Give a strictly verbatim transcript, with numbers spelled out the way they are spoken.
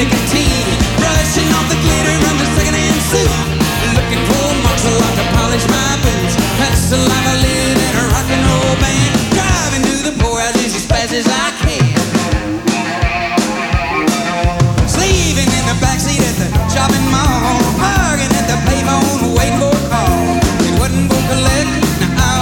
nicotine, brushing off the glitter of the second-hand suit, looking for marks of light to polish my boots. That's the life I live in a rock and roll band.